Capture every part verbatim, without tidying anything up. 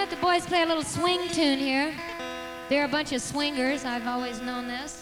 let the boys play a little swing tune here. They're a bunch of swingers. I've always known this.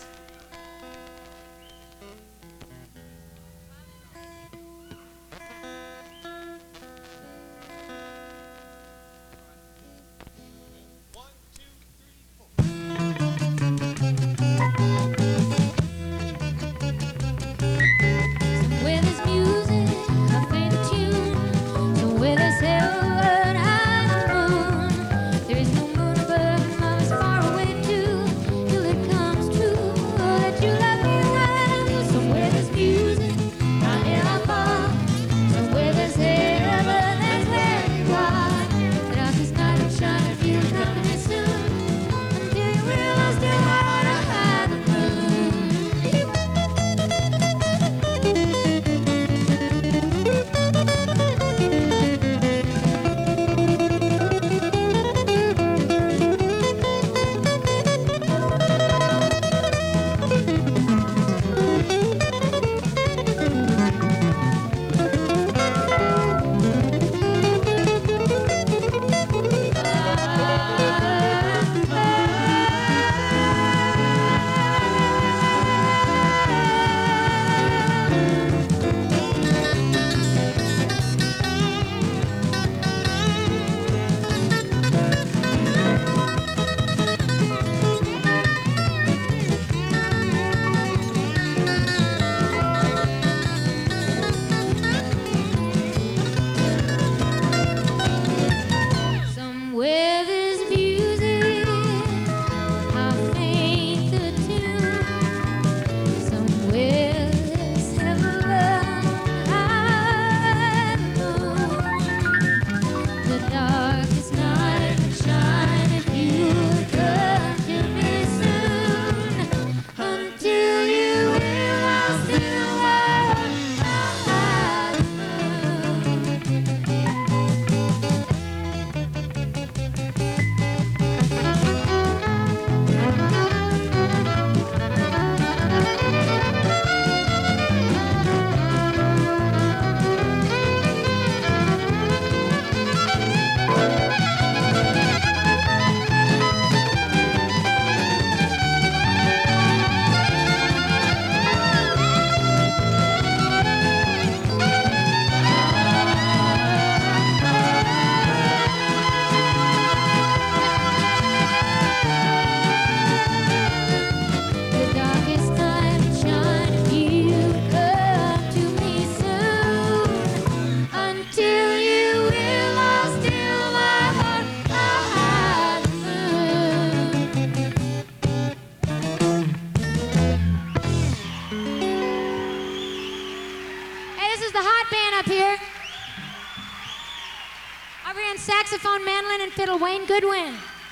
Saxophone, mandolin, and fiddle, Wayne Goodwin.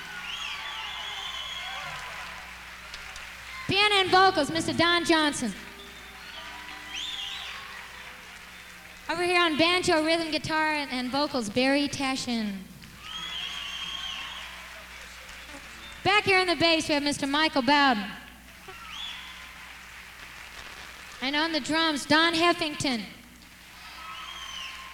Piano and vocals, Mister Don Johnson. Over here on banjo, rhythm, guitar, and, and vocals, Barry Tashin. Back here on the bass, we have Mister Michael Bowden. And on the drums, Don Heffington.